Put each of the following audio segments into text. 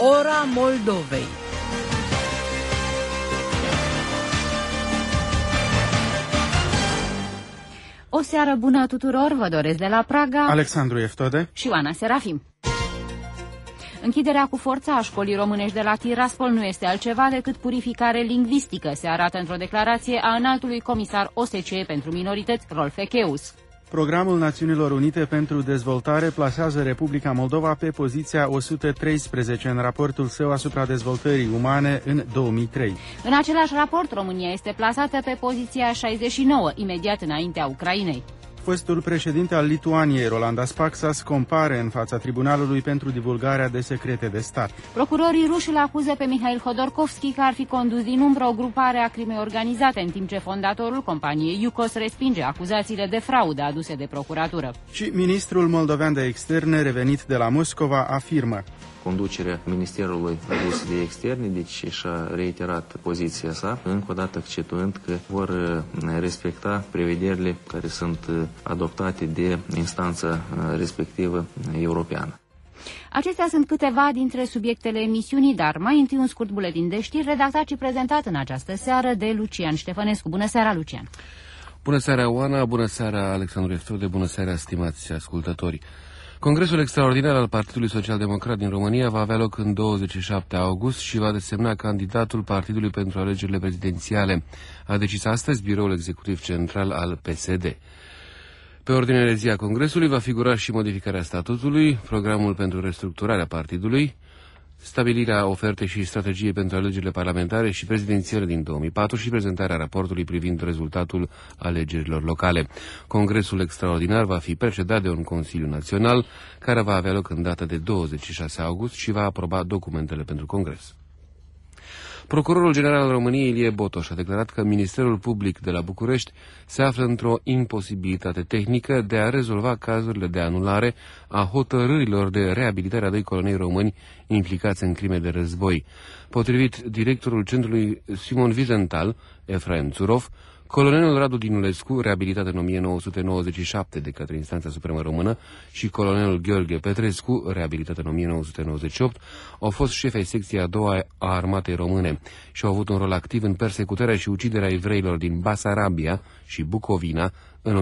Ora Moldovei. O seară bună tuturor, vă doresc de la Praga Alexandru Eftode și Oana Serafim. Închiderea cu forța a școlii românești de la Tiraspol nu este altceva decât purificare lingvistică, se arată într-o declarație a înaltului comisar OSCE pentru minorități, Rolf Ekéus. Programul Națiunilor Unite pentru Dezvoltare plasează Republica Moldova pe poziția 113 în raportul său asupra dezvoltării umane în 2003. În același raport, România este plasată pe poziția 69, imediat înaintea Ucrainei. Fostul președinte al Lituaniei, Rolandas Paksas, compare în fața Tribunalului pentru divulgarea de secrete de stat. Procurorii ruși îl acuză pe Mihail Hodorkovski că ar fi condus din umbră o grupare a crimei organizate, în timp ce fondatorul companiei Iukos respinge acuzațiile de fraudă aduse de procuratură. Și ministrul moldovean de externe, revenit de la Moscova, afirmă: Conducerea Ministerului Rus de Externe, deci și-a reiterat poziția sa, încă o dată accentuând că vor respecta prevederile care sunt adoptate de instanța respectivă europeană. Acestea sunt câteva dintre subiectele emisiunii, dar mai întâi un scurt buletin de știri redactat și prezentat în această seară de Lucian Ștefănescu. Bună seara, Lucian! Bună seara, Oana! Bună seara, Alexandru Eftode! Bună seara, stimați ascultători! Congresul extraordinar al Partidului Social-Democrat din România va avea loc în 27 august și va desemna candidatul partidului pentru alegerile prezidențiale. A decis astăzi Biroul Executiv Central al PSD. Pe ordinea de zi a Congresului va figura și modificarea statutului, programul pentru restructurarea partidului, stabilirea ofertei și strategiei pentru alegerile parlamentare și prezidențiale din 2004 și prezentarea raportului privind rezultatul alegerilor locale. Congresul extraordinar va fi precedat de un Consiliu Național care va avea loc în data de 26 august și va aproba documentele pentru Congres. Procurorul general al României, Ilie Botoș, a declarat că Ministerul Public de la București se află într-o imposibilitate tehnică de a rezolva cazurile de anulare a hotărârilor de reabilitare a 2 colonei români implicați în crime de război. Potrivit directorul centrului Simon Wiesenthal, Efraim Țurov, colonelul Radu Dinulescu, reabilitat în 1997 de către Instanța Supremă Română, și colonelul Gheorghe Petrescu, reabilitat în 1998, au fost șefi ai secției a doua a Armatei Române și au avut un rol activ în persecutarea și uciderea evreilor din Basarabia și Bucovina în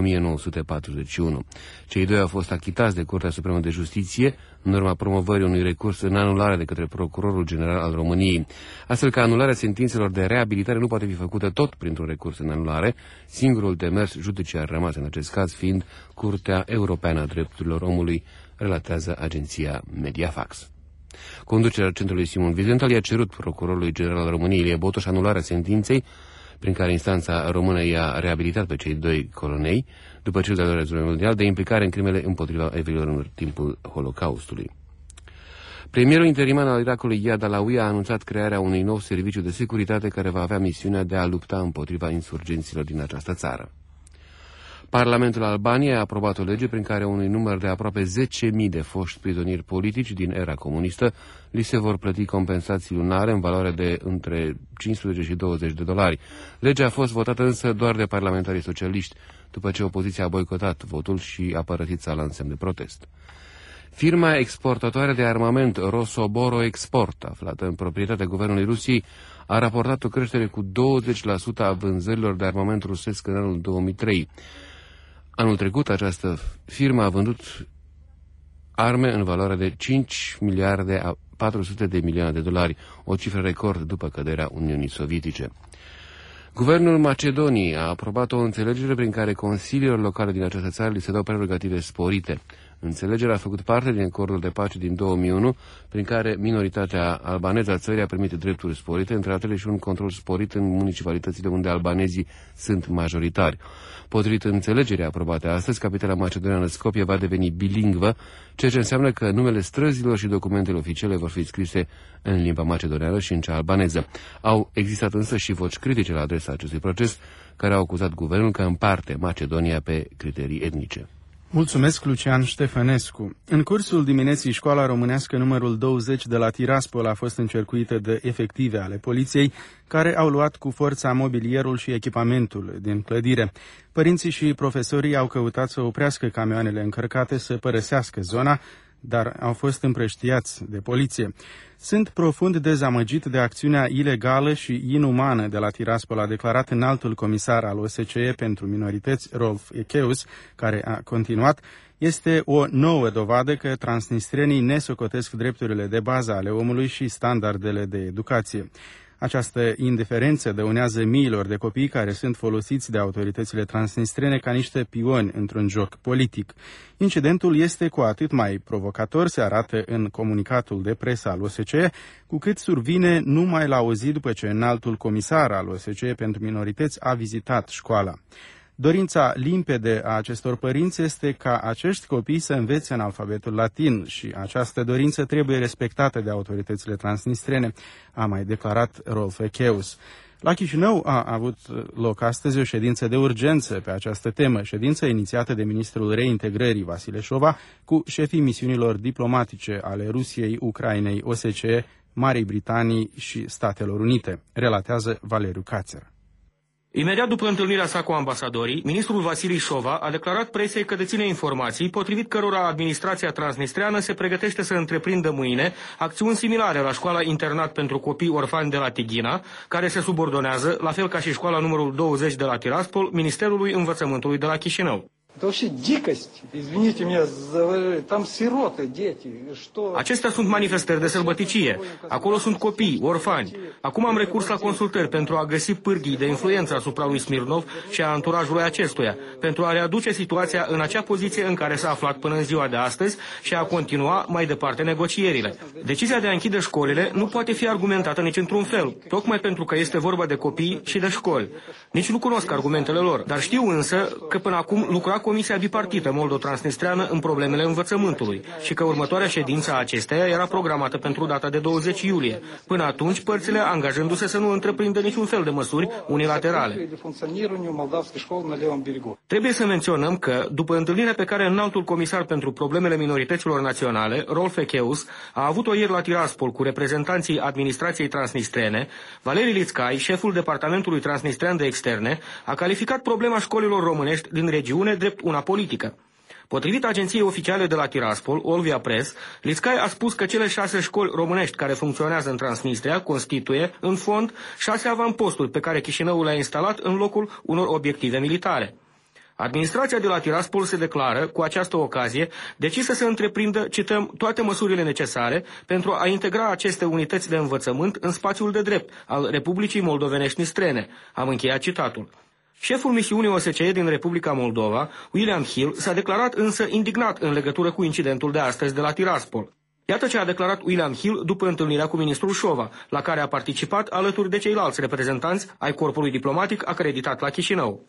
1941. Cei doi au fost achitați de Curtea Supremă de Justiție în urma promovării unui recurs în anulare de către Procurorul General al României. Astfel că anularea sentințelor de reabilitare nu poate fi făcută tot printr-un recurs în anulare, singurul demers judiciar rămas în acest caz fiind Curtea Europeană a Drepturilor Omului, relatează agenția Mediafax. Conducerea centrului Simon Wiesenthal i-a cerut Procurorului General al României, Ilie Botoș, anularea sentinței prin care instanța română i-a reabilitat pe cei 2 colonei, după cel de-al doilea război mondial, de implicare în crimele împotriva evreilor în timpul Holocaustului. Premierul interiman al Irakului, Iad Alawi, a anunțat crearea unui nou serviciu de securitate care va avea misiunea de a lupta împotriva insurgenților din această țară. Parlamentul Albaniei a aprobat o lege prin care unui număr de aproape 10.000 de foști prizonieri politici din era comunistă li se vor plăti compensații lunare în valoare de între 15 și 20 de dolari. Legea a fost votată însă doar de parlamentarii socialiști, după ce opoziția a boicotat votul și a părăsit sala în semn de protest. Firma exportatoare de armament Rosoboro Export, aflată în proprietatea guvernului Rusiei, a raportat o creștere cu 20% a vânzărilor de armament rusesc în anul 2003. Anul trecut, această firmă a vândut arme în valoare de 5 miliarde 400 de milioane de dolari, o cifră record după căderea Uniunii Sovietice. Guvernul Macedoniei a aprobat o înțelegere prin care consiliilor locale din această țară li se dau prerogative sporite. Înțelegerea a făcut parte din acordul de pace din 2001, prin care minoritatea albaneză a țării a primit drepturi sporite, între altele și un control sporit în municipalitățile unde albanezii sunt majoritari. Potrivit înțelegerii aprobate astăzi, capitala macedoniană Skopje va deveni bilingvă, ceea ce înseamnă că numele străzilor și documentele oficiale vor fi scrise în limba macedoniană și în cea albaneză. Au existat însă și voci critice la adresa acestui proces, care au acuzat guvernul că împarte Macedonia pe criterii etnice. Mulțumesc, Lucian Ștefănescu. În cursul dimineții, școala românească numărul 20 de la Tiraspol a fost încercuită de efective ale poliției, care au luat cu forța mobilierul și echipamentul din clădire. Părinții și profesorii au căutat să oprească camioanele încărcate să părăsească zona, dar au fost împrăștiați de poliție. Sunt profund dezamăgit de acțiunea ilegală și inumană de la Tiraspol, a declarat înaltul comisar al OSCE pentru minorități, Rolf Ekéus, care a continuat: este o nouă dovadă că transnistrenii nesocotesc drepturile de bază ale omului și standardele de educație. Această indiferență dăunează miilor de copii care sunt folosiți de autoritățile transnistrene ca niște pioni într-un joc politic. Incidentul este cu atât mai provocator, se arată în comunicatul de presă al OSCE, cu cât survine numai la o zi după ce înaltul comisar al OSCE pentru minorități a vizitat școala. Dorința limpede a acestor părinți este ca acești copii să învețe în alfabetul latin și această dorință trebuie respectată de autoritățile transnistrene, a mai declarat Rolf Ekéus. La Chișinău a avut loc astăzi o ședință de urgență pe această temă, ședință inițiată de ministrul reintegrării Vasile Șova cu șefii misiunilor diplomatice ale Rusiei, Ucrainei, OSCE, Marii Britanii și Statelor Unite, relatează Valeriu Cațer. Imediat după întâlnirea sa cu ambasadorii, ministrul Vasile Șova a declarat presei că deține informații potrivit cărora administrația transnistreană se pregătește să întreprindă mâine acțiuni similare la școala internat pentru copii orfani de la Tighina, care se subordonează, la fel ca și școala numărul 20 de la Tiraspol, Ministerului Învățământului de la Chișinău. Acestea sunt manifestări de sălbăticie. Acolo sunt copii, orfani. Acum am recurs la consultări pentru a găsi pârghii de influență asupra lui Smirnov și a anturajului acestuia, pentru a readuce situația în acea poziție în care s-a aflat până în ziua de astăzi și a continua mai departe negocierile. Decizia de a închide școlile nu poate fi argumentată nici într-un fel, tocmai pentru că este vorba de copii și de școli. Nici nu cunosc argumentele lor, dar știu însă că până acum lucra Comisia bipartită moldo-transnistreană în problemele învățământului și că următoarea ședință a acesteia era programată pentru data de 20 iulie. Până atunci, părțile angajându-se să nu întreprindă niciun fel de măsuri unilaterale. Trebuie să menționăm că, după întâlnirea pe care înaltul comisar pentru problemele minorităților naționale, Rolf Ekéus, a avut-o ieri la Tiraspol cu reprezentanții administrației transnistrene, Valeri Lițcai, șeful Departamentului Transnistrean de Externe, a calificat problema școlilor românești din regiune drept una politică. Potrivit agenției oficiale de la Tiraspol, Olvia Press, Lițcai a spus că cele 6 școli românești care funcționează în Transnistria constituie, în fond, 6 avamposturi pe care Chișinăul le-a instalat în locul unor obiective militare. Administrația de la Tiraspol se declară, cu această ocazie, decisă să întreprindă, cităm, toate măsurile necesare pentru a integra aceste unități de învățământ în spațiul de drept al Republicii Moldovenești Nistrene. Am încheiat citatul. Șeful misiunii OSCE din Republica Moldova, William Hill, s-a declarat însă indignat în legătură cu incidentul de astăzi de la Tiraspol. Iată ce a declarat William Hill după întâlnirea cu ministrul Șova, la care a participat alături de ceilalți reprezentanți ai corpului diplomatic acreditat la Chișinău.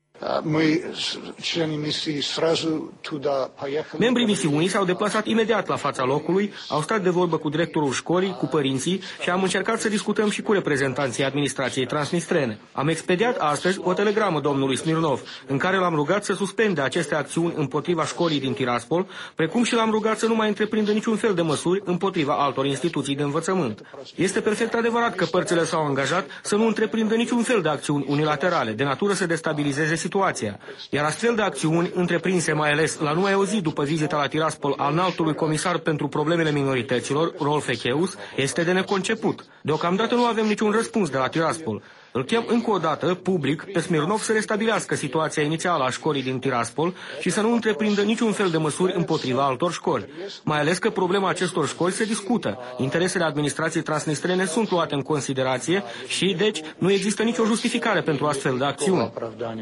Membrii misiunii s-au deplasat imediat la fața locului, au stat de vorbă cu directorul școlii, cu părinții și am încercat să discutăm și cu reprezentanții administrației transnistrene. Am expediat astăzi o telegramă domnului Smirnov, în care l-am rugat să suspende aceste acțiuni împotriva școlii din Tiraspol, precum și l-am rugat să nu mai întreprindă niciun fel de măsuri împotriva altor instituții de învățământ. Este perfect adevărat că părțile s-au angajat să nu întreprindă niciun fel de acțiuni unilaterale, de natură să destabilizeze situația. Iar astfel de acțiuni, întreprinse mai ales la numai o zi după vizita la Tiraspol al înaltului comisar pentru problemele minorităților, Rolf Ekéus, este de neconceput. Deocamdată nu avem niciun răspuns de la Tiraspol. Îl chem încă o dată, public, pe Smirnov să restabilească situația inițială a școlii din Tiraspol și să nu întreprindă niciun fel de măsuri împotriva altor școli. Mai ales că problema acestor școli se discută. Interesele administrației transnistrene sunt luate în considerație și, deci, nu există nicio justificare pentru astfel de acțiuni.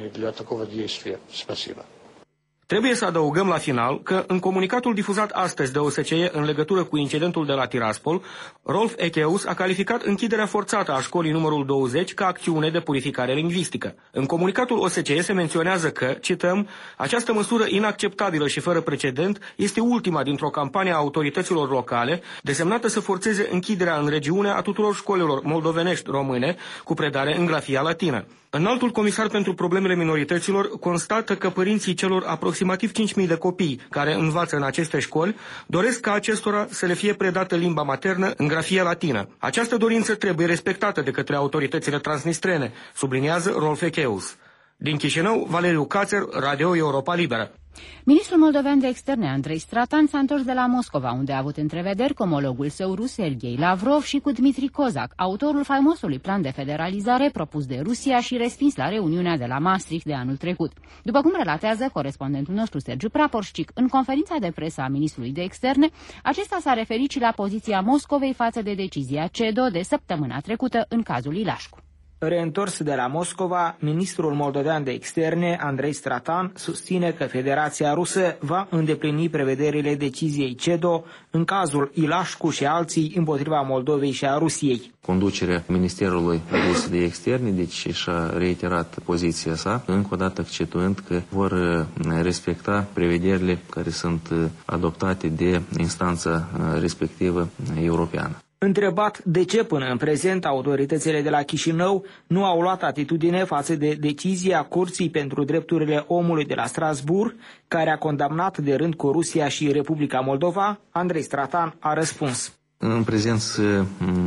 Trebuie să adăugăm la final că, în comunicatul difuzat astăzi de OSCE în legătură cu incidentul de la Tiraspol, Rolf Ekéus a calificat închiderea forțată a școlii numărul 20 ca acțiune de purificare lingvistică. În comunicatul OSCE se menționează că, cităm, această măsură inacceptabilă și fără precedent este ultima dintr-o campanie a autorităților locale desemnată să forțeze închiderea în regiune a tuturor școlilor moldovenești române cu predare în grafia latină. Înaltul comisar pentru problemele minorităților constată că părinții celor aproximativ 5.000 de copii care învață în aceste școli doresc ca acestora să le fie predată limba maternă în grafie latină. Această dorință trebuie respectată de către autoritățile transnistrene, subliniază Rolf Ekéus. Din Chișinău, Valeriu Cațer, Radio Europa Liberă. Ministrul moldovean de externe, Andrei Stratan, s-a întors de la Moscova, unde a avut întrevederi cu omologul său rus, Serghei Lavrov, și cu Dmitri Kozak, autorul faimosului plan de federalizare propus de Rusia și respins la reuniunea de la Maastricht de anul trecut. După cum relatează corespondentul nostru Sergiu Praporșcic, în conferința de presă a ministrului de externe, acesta s-a referit și la poziția Moscovei față de decizia CEDO de săptămâna trecută în cazul Ilașcu. Reîntors de la Moscova, ministrul moldovean de externe, Andrei Stratan, susține că Federația Rusă va îndeplini prevederile deciziei CEDO în cazul Ilașcu și alții împotriva Moldovei și a Rusiei. Conducerea Ministerului Rus de Externe, deci și-a reiterat poziția sa, încă o dată accentuând că vor respecta prevederile care sunt adoptate de instanța respectivă europeană. Întrebat de ce până în prezent autoritățile de la Chișinău nu au luat atitudine față de decizia Curții pentru Drepturile Omului de la Strasbourg, care a condamnat de rând cu Rusia și Republica Moldova, Andrei Stratan a răspuns. În prezent se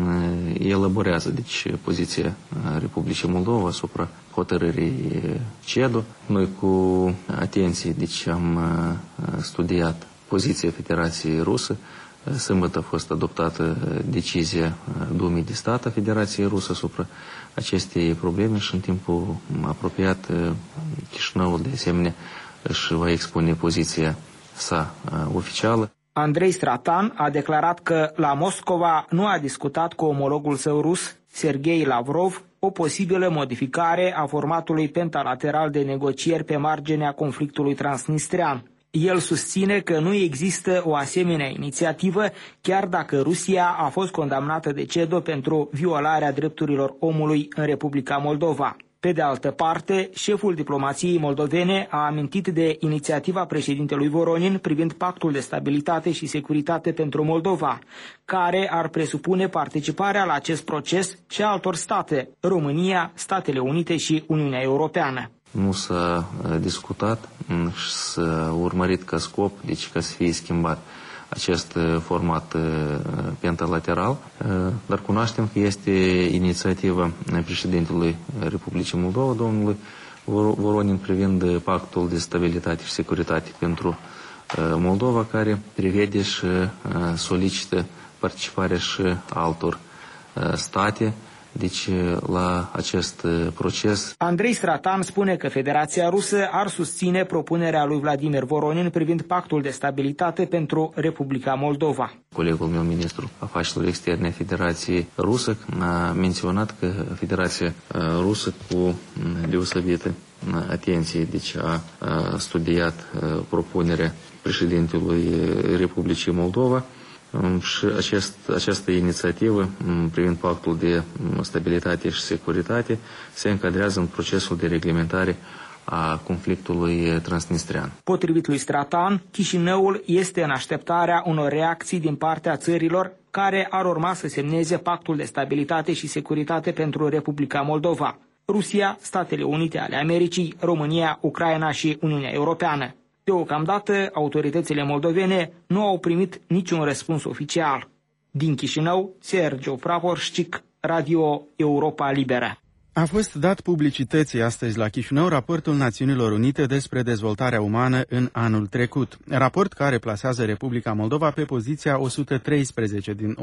elaborează deci poziția Republicii Moldova asupra hotărârii CEDO. Noi cu atenție deci am studiat poziția Federației Rusă. Sâmbătă a fost adoptată decizia Dumei de Stat a Federației Rusă asupra acestei probleme și în timpul apropiat Chișinăul de asemenea își va expune poziția sa oficială. Andrei Stratan a declarat că la Moscova nu a discutat cu omologul său rus, Serghei Lavrov, o posibilă modificare a formatului pentalateral de negocieri pe marginea conflictului transnistrean. El susține că nu există o asemenea inițiativă, chiar dacă Rusia a fost condamnată de CEDO pentru violarea drepturilor omului în Republica Moldova. Pe de altă parte, șeful diplomației moldovene a amintit de inițiativa președintelui Voronin privind Pactul de Stabilitate și Securitate pentru Moldova, care ar presupune participarea la acest proces și altor state, România, Statele Unite și Uniunea Europeană. Nu s-a discutat și s-a urmărit ca scop, deci ca să fie schimbat acest format pentalateral, dar cunoaștem că este inițiativa președintelui Republicii Moldova, domnului Voronin, privind Pactul de Stabilitate și Securitate pentru Moldova, care prevede și solicită participarea și altor state, deci la acest proces. Andrei Stratan spune că Federația Rusă ar susține propunerea lui Vladimir Voronin privind Pactul de Stabilitate pentru Republica Moldova. Colegul meu, ministrul afacerilor externe a Federației Rusă, a menționat că Federația Rusă cu deosebită atenție deci a studiat propunerea președintelui Republicii Moldova. Și această inițiativă privind Pactul de Stabilitate și Securitate se încadrează în procesul de reglementare a conflictului transnistrean. Potrivit lui Stratan, Chișinăul este în așteptarea unor reacții din partea țărilor care ar urma să semneze Pactul de Stabilitate și Securitate pentru Republica Moldova: Rusia, Statele Unite ale Americii, România, Ucraina și Uniunea Europeană. Deocamdată, autoritățile moldovene nu au primit niciun răspuns oficial. Din Chișinău, Sergiu Praporșcic, Radio Europa Liberă. A fost dat publicității astăzi la Chișinău raportul Națiunilor Unite despre dezvoltarea umană în anul trecut. Raport care plasează Republica Moldova pe poziția 113 din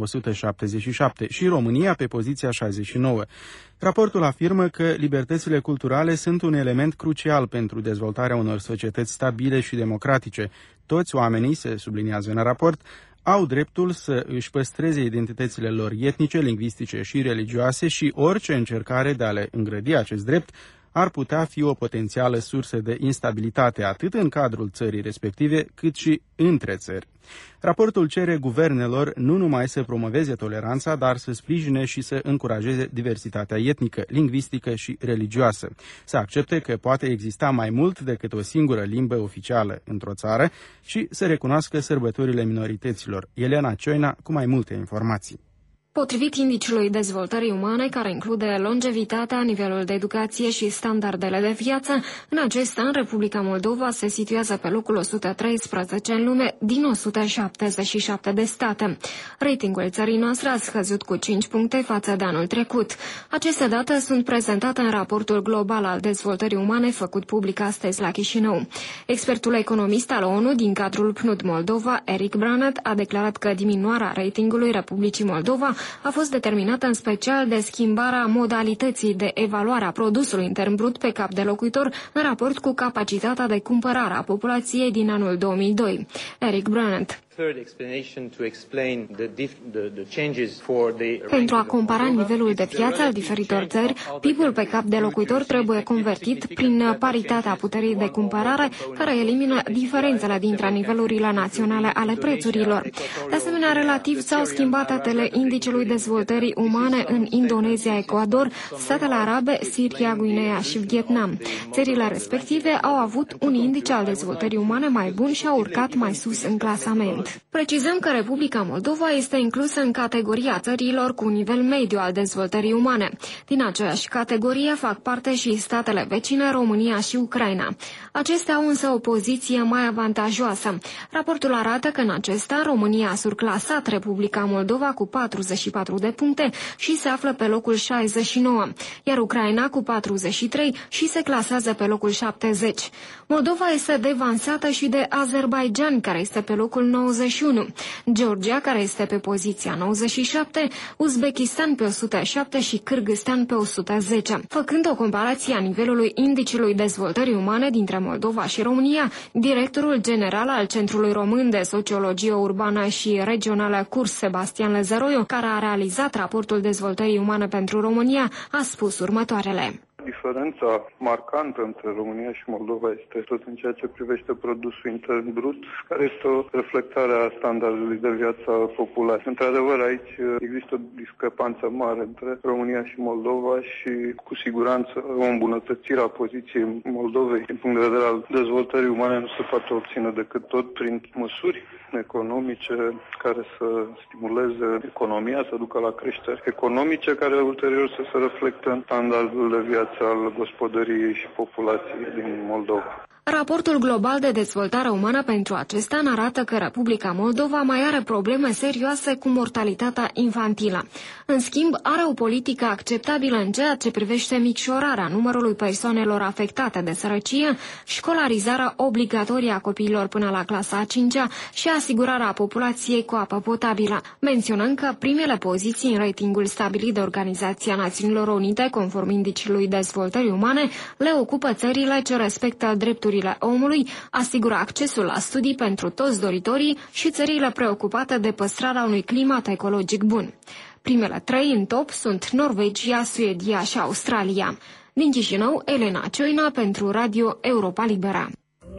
177 și România pe poziția 69. Raportul afirmă că libertățile culturale sunt un element crucial pentru dezvoltarea unor societăți stabile și democratice. Toți oamenii, se subliniază în raport, au dreptul să își păstreze identitățile lor etnice, lingvistice și religioase și orice încercare de a le îngrădi acest drept ar putea fi o potențială sursă de instabilitate atât în cadrul țării respective cât și între țări. Raportul cere guvernelor nu numai să promoveze toleranța, dar să sprijine și să încurajeze diversitatea etnică, lingvistică și religioasă. Să accepte că poate exista mai mult decât o singură limbă oficială într-o țară și să recunoască sărbătorile minorităților. Elena Cioina cu mai multe informații. Potrivit indiciului dezvoltării umane, care include longevitatea, nivelul de educație și standardele de viață, în acest an Republica Moldova se situează pe locul 113 în lume din 177 de state. Ratingul țării noastre a scăzut cu 5 puncte față de anul trecut. Aceste date sunt prezentate în raportul global al dezvoltării umane făcut public astăzi la Chișinău. Expertul economist al ONU din cadrul PNUD Moldova, Eric Brandt, a declarat că diminuarea ratingului Republicii Moldova a fost determinată în special de schimbarea modalității de evaluare a produsului intern brut pe cap de locuitor în raport cu capacitatea de cumpărare a populației din anul 2002. Eric Brandt. Pentru a compara nivelul de viață al diferitor țări, PIB-ul pe cap de locuitor trebuie convertit prin paritatea puterii de cumpărare, care elimină diferențele dintre nivelurile naționale ale prețurilor. De asemenea, relativ s-au schimbat datele indicelui dezvoltării umane în Indonezia, Ecuador, statele arabe, Siria, Guinea și Vietnam. Țările respective au avut un indice al dezvoltării umane mai bun și au urcat mai sus în clasament. Precizăm că Republica Moldova este inclusă în categoria țărilor cu un nivel mediu al dezvoltării umane. Din aceeași categorie fac parte și statele vecine, România și Ucraina. Acestea au însă o poziție mai avantajoasă. Raportul arată că în acest an România a surclasat Republica Moldova cu 44 de puncte și se află pe locul 69, iar Ucraina cu 43 și se clasează pe locul 70. Moldova este devansată și de Azerbaidjan, care este pe locul 91, Georgia, care este pe poziția 97, Uzbekistan pe 107 și Kârgâzstan pe 110. Făcând o comparație a nivelului indicului dezvoltării umane dintre Moldova și România, directorul general al Centrului Român de Sociologie Urbană și Regională Curs, Sebastian Lăzăroiu, care a realizat raportul dezvoltării umane pentru România, a spus următoarele. Diferența marcantă între România și Moldova este tot în ceea ce privește produsul intern brut, care este o reflectare a standardului de viață a populației. Într-adevăr, aici există o discrepanță mare între România și Moldova și cu siguranță o îmbunătățire a poziției Moldovei din punct de vedere al dezvoltării umane nu se poate obține decât tot prin măsuri economice care să stimuleze economia, să ducă la creșteri economice, care ulterior să se reflecte în standardul de viață al gospodăriei și populației din Moldova. Raportul global de dezvoltare umană pentru acest an arată că Republica Moldova mai are probleme serioase cu mortalitatea infantilă. În schimb, are o politică acceptabilă în ceea ce privește micșorarea numărului persoanelor afectate de sărăcie, școlarizarea obligatorie a copiilor până la clasa a 5-a și asigurarea populației cu apă potabilă. Menționăm că primele poziții în ratingul stabilit de Organizația Națiunilor Unite, conform indicului dezvoltării umane, le ocupă țările ce respectă drepturile omului, asigură accesul la studii pentru toți doritorii și țările preocupate de păstrarea unui climat ecologic bun. Primele 3 în top sunt Norvegia, Suedia și Australia. Din Chișinău, Elena Cioina pentru Radio Europa Libera.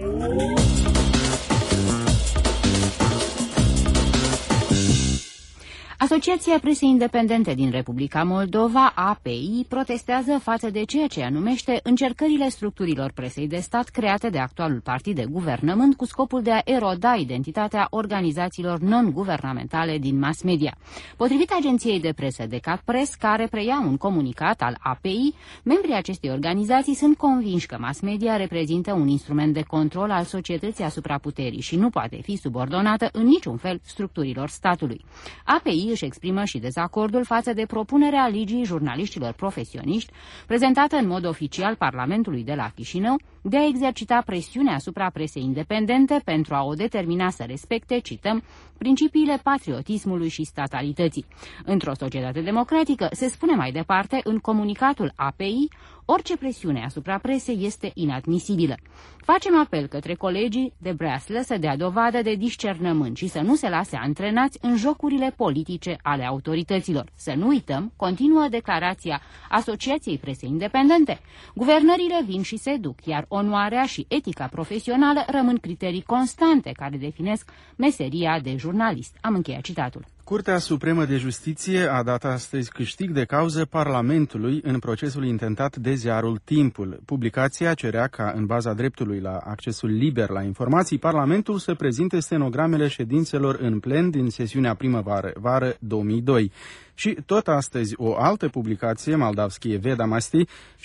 Asociația Presei Independente din Republica Moldova, API, protestează față de ceea ce ea numește încercările structurilor presei de stat create de actualul partid de guvernământ cu scopul de a eroda identitatea organizațiilor non-guvernamentale din mass media. Potrivit agenției de presă Decat Press, care preia un comunicat al API, membrii acestei organizații sunt convinși că mass media reprezintă un instrument de control al societății asupra puterii și nu poate fi subordonată în niciun fel structurilor statului. API își exprimă și dezacordul față de propunerea Ligii Jurnaliștilor Profesioniști, prezentată în mod oficial Parlamentului de la Chișinău, de a exercita presiune asupra presei independente pentru a o determina să respecte, cităm, principiile patriotismului și statalității. Într-o societate democratică, se spune mai departe în comunicatul API, orice presiune asupra presei este inadmisibilă. Facem apel către colegii de breaslă să dea dovadă de discernământ și să nu se lase antrenați în jocurile politice ale autorităților. Să nu uităm, continuă declarația Asociației Presei Independente. Guvernările vin și se duc, iar onoarea și etica profesională rămân criterii constante care definesc meseria de jurnalist. Am încheiat citatul. Curtea Supremă de Justiție a dat astăzi câștig de cauză Parlamentului în procesul intentat de ziarul Timpul. Publicația cerea ca, în baza dreptului la accesul liber la informații, Parlamentul să prezinte stenogramele ședințelor în plen din sesiunea primăvară-vară 2002. Și tot astăzi o altă publicație, Moldavskie Vedamasti,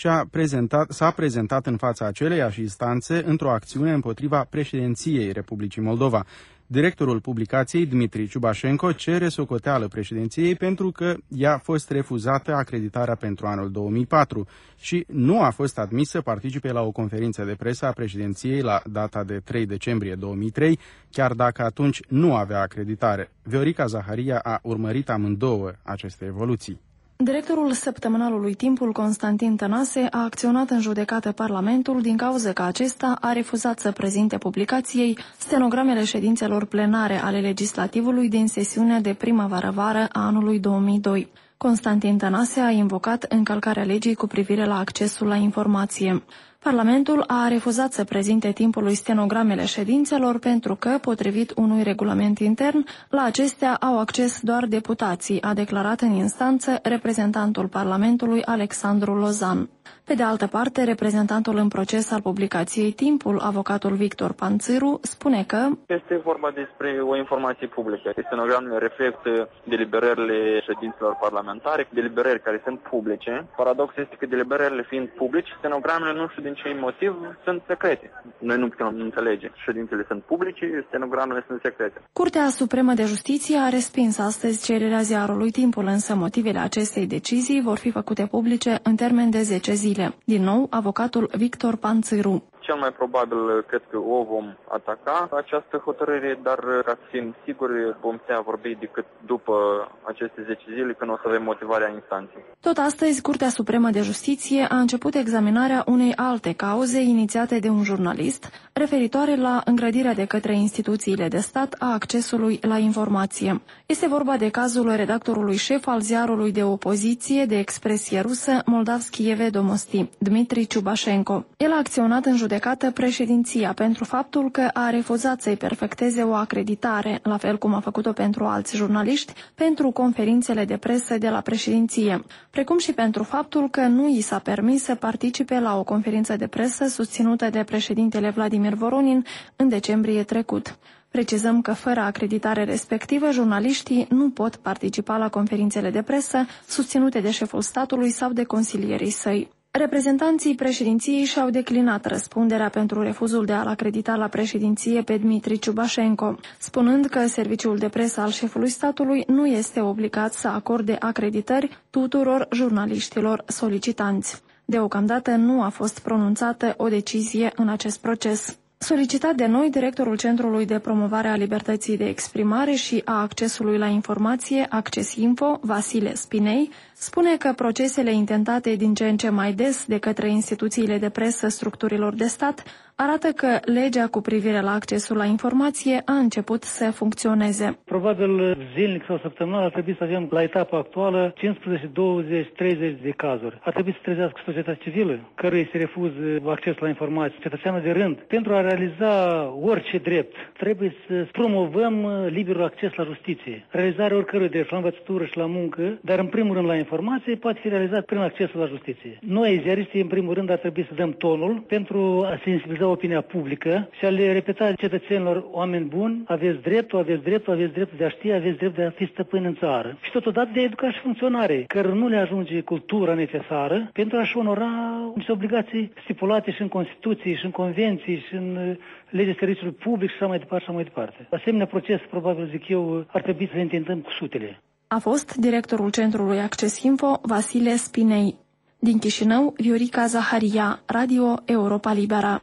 s-a prezentat în fața aceleiași instanțe într-o acțiune împotriva președinției Republicii Moldova. Directorul publicației, Dmitri Ciubașenko, cere socoteală președinției pentru că i-a fost refuzată acreditarea pentru anul 2004 și nu a fost admis să participe la o conferință de presă a președinției la data de 3 decembrie 2003, chiar dacă atunci nu avea acreditare. Viorica Zaharia a urmărit amândouă aceste evoluții. Directorul săptămânalului Timpul, Constantin Tănase, a acționat în judecată Parlamentul din cauza că acesta a refuzat să prezinte publicației stenogramele ședințelor plenare ale legislativului din sesiunea de primăvară-vară a anului 2002. Constantin Tănase a invocat încălcarea legii cu privire la accesul la informație. Parlamentul a refuzat să prezinte Timpului stenogramele ședințelor pentru că, potrivit unui regulament intern, la acestea au acces doar deputații, a declarat în instanță reprezentantul Parlamentului Alexandru Lozan. Pe de altă parte, reprezentantul în proces al publicației Timpul, avocatul Victor Panțiru, spune că este vorba despre o informație publică. Stenogramele reflectă deliberările ședințelor parlamentare, deliberări care sunt publice. Paradoxul este că deliberările fiind publice, stenogramele nu știu din ce motiv sunt secrete. Noi nu putem înțelege. Ședințele sunt publice, stenogramele sunt secrete. Curtea Supremă de Justiție a respins astăzi cererea ziarului Timpul, însă motivele acestei decizii vor fi făcute publice în termen de 10 zile. Din nou, avocatul Victor Panțiru. Cel mai probabil, cred că o vom ataca această hotărâre, dar ca să fim siguri, vom putea vorbi decât după aceste 10 zile, când o să avem motivarea instanței. Tot astăzi, Curtea Supremă de Justiție a început examinarea unei alte cauze inițiate de un jurnalist, referitoare la îngrădirea de către instituțiile de stat a accesului la informație. Este vorba de cazul redactorului șef al ziarului de opoziție de expresie rusă Moldavskie Vedomosti, Dmitri Ciubașenko. El a acționat în judecată președinția pentru faptul că a refuzat să-i perfecteze o acreditare, la fel cum a făcut-o pentru alți jurnaliști, pentru conferințele de presă de la președinție, precum și pentru faptul că nu i s-a permis să participe la o conferință de presă susținută de președintele Vladimir Voronin în decembrie trecut. Precizăm că fără acreditare respectivă, jurnaliștii nu pot participa la conferințele de presă susținute de șeful statului sau de consilierii săi. Reprezentanții președinției și-au declinat răspunderea pentru refuzul de a-l acredita la președinție pe Dmitri Ciubașenko, spunând că serviciul de presă al șefului statului nu este obligat să acorde acreditări tuturor jurnaliștilor solicitanți. Deocamdată nu a fost pronunțată o decizie în acest proces. Solicitat de noi, directorul Centrului de Promovare a Libertății de Exprimare și a Accesului la Informație, Accesinfo, Vasile Spinei, spune că procesele intentate din ce în ce mai des de către instituțiile de presă structurilor de stat arată că legea cu privire la accesul la informație a început să funcționeze. Probabil zilnic sau săptămânal ar trebui să avem la etapa actuală 15, 20, 30 de cazuri. Ar trebui să trezească societatea civilă, căruia se refuză accesul la informație, cetățeanul de rând. Pentru a realiza orice drept, trebuie să promovăm liberul acces la justiție. Realizarea oricărui drept, la învățătură și la muncă, dar în primul rând la informație, poate fi realizat prin accesul la justiție. Noi, ziariștii, în primul rând, ar trebui să dăm tonul pentru a sensibiliza opinia publică și a le repeta cetățenilor: oameni buni, aveți dreptul de a ști, aveți dreptul de a fi stăpâni în țară. Și totodată de a educa și funcționare, că nu le ajunge cultura necesară pentru a-și onora niște obligații stipulate și în Constituție, și în convenții, și în legea serviciului public și așa mai departe. Asemenea proces, probabil zic eu, ar trebui să le întindem cu sutele. A fost directorul Centrului Accesinfo, Vasile Spinei. Din Chișinău, Viorica Zaharia, Radio Europa Libera.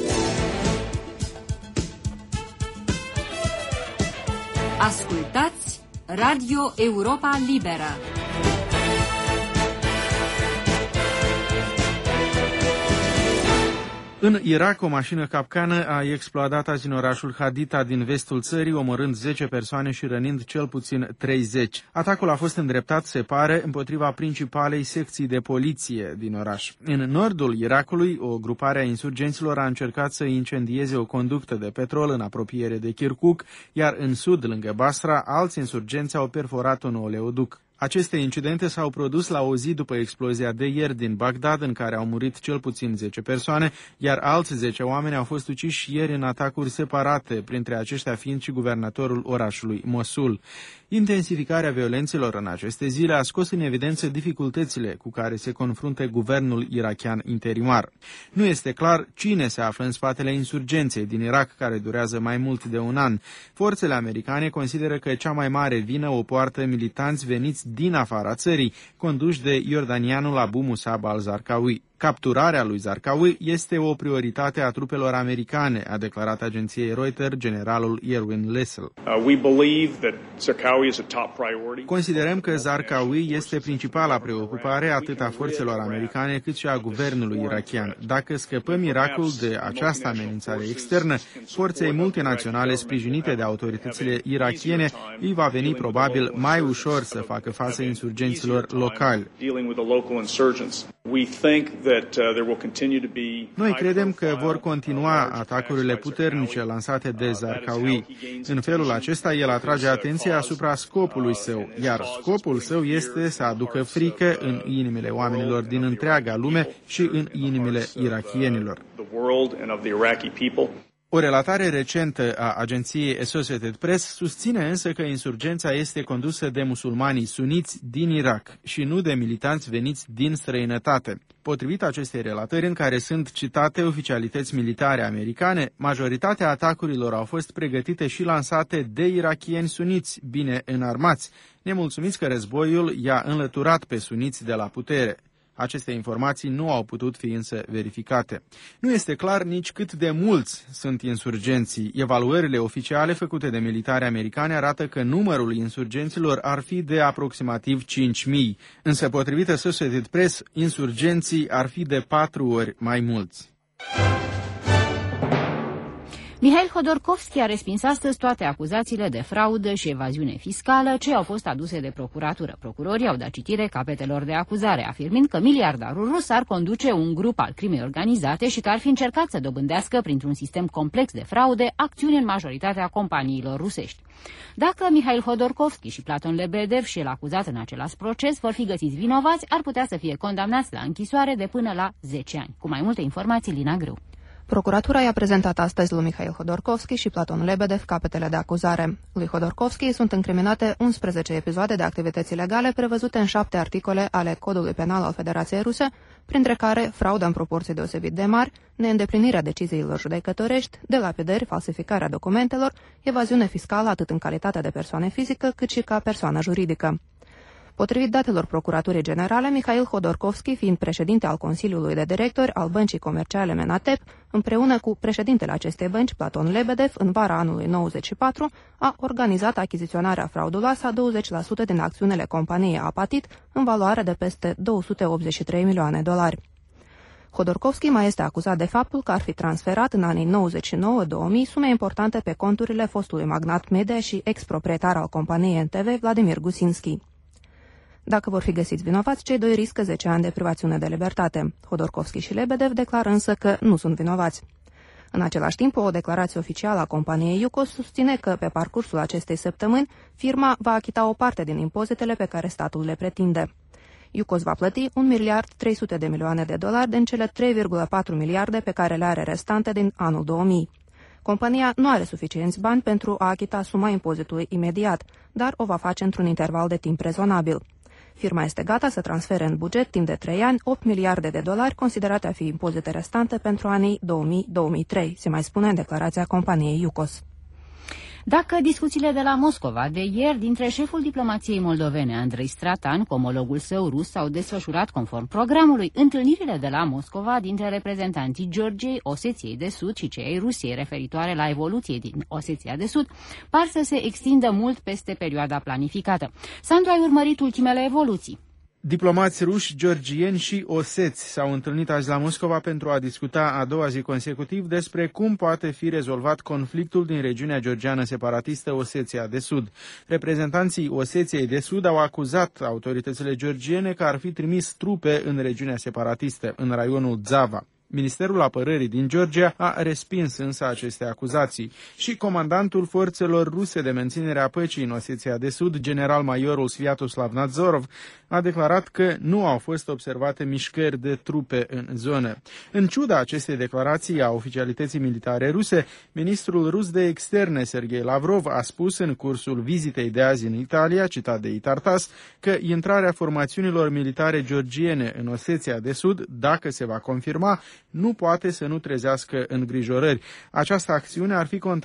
Ascultați Radio Europa Liberă. În Irak, o mașină capcană a explodat azi în orașul Haditha din vestul țării, omorând 10 persoane și rănind cel puțin 30. Atacul a fost îndreptat, se pare, împotriva principalei secții de poliție din oraș. În nordul Irakului, o grupare a insurgenților a încercat să incendieze o conductă de petrol în apropiere de Kirkuk, iar în sud, lângă Basra, alți insurgenți au perforat un oleoduc. Aceste incidente s-au produs la o zi după explozia de ieri din Bagdad, în care au murit cel puțin 10 persoane, iar alți 10 oameni au fost uciși ieri în atacuri separate, printre aceștia fiind și guvernatorul orașului Mosul. Intensificarea violențelor în aceste zile a scos în evidență dificultățile cu care se confruntă guvernul irakian interimar. Nu este clar cine se află în spatele insurgenței din Irak, care durează mai mult de un an. Forțele americane consideră că cea mai mare vină o poartă militanți veniți din afara țării, conduși de iordanianul Abu Musab al-Zarqawi. Capturarea lui Zarqawi este o prioritate a trupelor americane, a declarat agenției Reuters generalul Erwin Lessel. Considerăm că Zarqawi este principala preocupare atât a forțelor americane cât și a guvernului irakian. Dacă scăpăm Irakul de această amenințare externă, forței multinaționale sprijinite de autoritățile irakiene îi va veni probabil mai ușor să facă față insurgenților locali. Noi credem că vor continua atacurile puternice lansate de Zarqawi. În felul acesta, el atrage atenția asupra scopului său, iar scopul său este să aducă frică în inimile oamenilor din întreaga lume și în inimile irakienilor. O relatare recentă a agenției Associated Press susține însă că insurgența este condusă de musulmanii suniți din Irak și nu de militanți veniți din străinătate. Potrivit acestei relatări, în care sunt citate oficialități militare americane, majoritatea atacurilor au fost pregătite și lansate de irakieni suniți, bine înarmați, nemulțumiți că războiul i-a înlăturat pe suniți de la putere. Aceste informații nu au putut fi însă verificate. Nu este clar nici cât de mulți sunt insurgenții. Evaluările oficiale făcute de militari americani arată că numărul insurgenților ar fi de aproximativ 5.000, însă potrivit Associated Press, insurgenții ar fi de 4 ori mai mulți. Mihail Hodorkovski a respins astăzi toate acuzațiile de fraudă și evaziune fiscală ce au fost aduse de procuratură. Procurorii au dat citire capetelor de acuzare, afirmând că miliardarul rus ar conduce un grup al crimei organizate și că ar fi încercat să dobândească printr-un sistem complex de fraude acțiuni în majoritatea companiilor rusești. Dacă Mihail Hodorkovski și Platon Lebedev și el acuzat în același proces vor fi găsiți vinovați, ar putea să fie condamnați la închisoare de până la 10 ani. Cu mai multe informații, Lina Grâu. Procuratura i-a prezentat astăzi lui Mihail Hodorkovski și Platon Lebedev capetele de acuzare. Lui Hodorkovski sunt incriminate 11 episoade de activități ilegale prevăzute în 7 articole ale Codului Penal al Federației Ruse, printre care fraudă în proporții deosebit de mari, neîndeplinirea deciziilor judecătorești, delapidări, falsificarea documentelor, evaziune fiscală atât în calitate de persoană fizică cât și ca persoană juridică. Potrivit datelor Procuraturii Generale, Mihail Hodorkovski, fiind președinte al Consiliului de Directori al Băncii Comerciale Menatep, împreună cu președintele acestei bănci, Platon Lebedev, în vara anului 94, a organizat achiziționarea frauduloasă a 20% din acțiunile companiei Apatit, în valoare de peste $283 milioane. Hodorkovski mai este acuzat de faptul că ar fi transferat în anii 99-2000 sume importante pe conturile fostului magnat media și ex-proprietar al companiei NTV, Vladimir Gusinski. Dacă vor fi găsiți vinovați, cei doi riscă 10 ani de privațiune de libertate. Hodorkovski și Lebedev declară însă că nu sunt vinovați. În același timp, o declarație oficială a companiei Yukos susține că, pe parcursul acestei săptămâni, firma va achita o parte din impozitele pe care statul le pretinde. Yukos va plăti $1.300 milioane din cele 3,4 miliarde pe care le are restante din anul 2000. Compania nu are suficienți bani pentru a achita suma impozitului imediat, dar o va face într-un interval de timp rezonabil. Firma este gata să transfere în buget timp de 3 ani $8 miliarde, considerate a fi impozite restante pentru anii 2000-2003, se mai spune în declarația companiei Yukos. Dacă discuțiile de la Moscova de ieri dintre șeful diplomației moldovene Andrei Stratan cu omologul său rus s-au desfășurat conform programului, întâlnirile de la Moscova dintre reprezentanții Georgiei, Oseției de Sud și cei ai Rusiei referitoare la evoluție din Oseția de Sud par să se extindă mult peste perioada planificată. Sandu, ai urmărit ultimele evoluții. Diplomați ruși, georgieni și oseți s-au întâlnit azi la Moscova pentru a discuta a doua zi consecutiv despre cum poate fi rezolvat conflictul din regiunea georgiană separatistă Oseția de Sud. Reprezentanții Oseției de Sud au acuzat autoritățile georgiene că ar fi trimis trupe în regiunea separatistă, în raionul Zava. Ministerul Apărării din Georgia a respins însă aceste acuzații și comandantul forțelor ruse de menținere a păcii în Osetia de Sud, general-majorul Sviatoslav Nadzorov, a declarat că nu au fost observate mișcări de trupe în zonă. În ciuda acestei declarații a oficialității militare ruse, ministrul rus de externe Sergei Lavrov a spus în cursul vizitei de azi în Italia, citat de Itartas, că intrarea formațiunilor militare georgiene în Osetia de Sud, dacă se va confirma, nu poate să nu trezească îngrijorări. Această acțiune ar fi